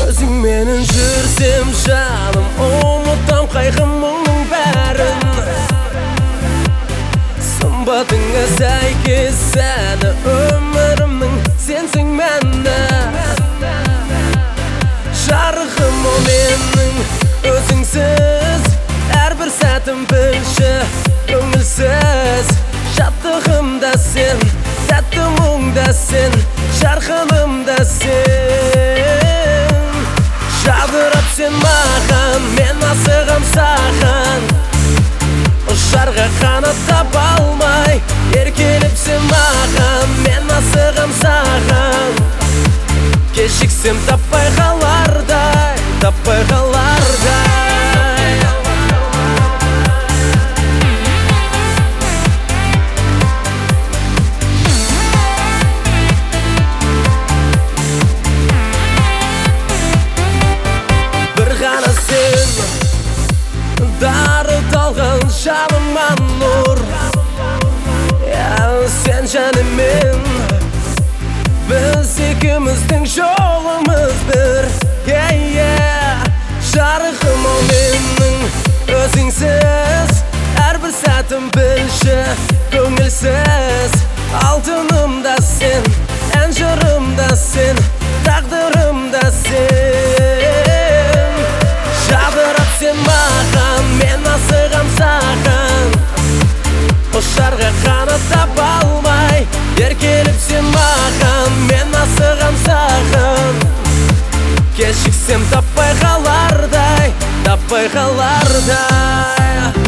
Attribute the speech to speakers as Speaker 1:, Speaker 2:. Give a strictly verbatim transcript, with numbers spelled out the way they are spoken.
Speaker 1: Өзің менің жүрсем жаным, ұмытам қайғымның бәрін. Сымбатыңа сәйкеседі өмірімнің, сенсің мәні. Жарығым о менің, өзіңсіз әрбір сәтім білші көңілсіз. Жаттығым да сен, тәтті мұң да сен, жарқыным да сен. Жадырап сен маған, мен асығам саған. Ұшарға қанат таба алмай, еркелеп сен маған, мен асығам саған. Кешіксем таппай қалардай, таппай қалардай. Бір ғана сен, дарыталған жаныма нұр. Сен және мен, біз екеуміздің жолымыз бір. Жарығым о менің, өзіңсіз әрбір сәтім білші көңілсіз. Алтыным да сен, ән жырым да сен, тағдырым да сен. Жадырап сен маған, мен асығам саған. Ұшарға қанат таба алмай, еркелеп сен маған, мен асығам саған. Кешіксем таппай қалардай, таппай қалардай.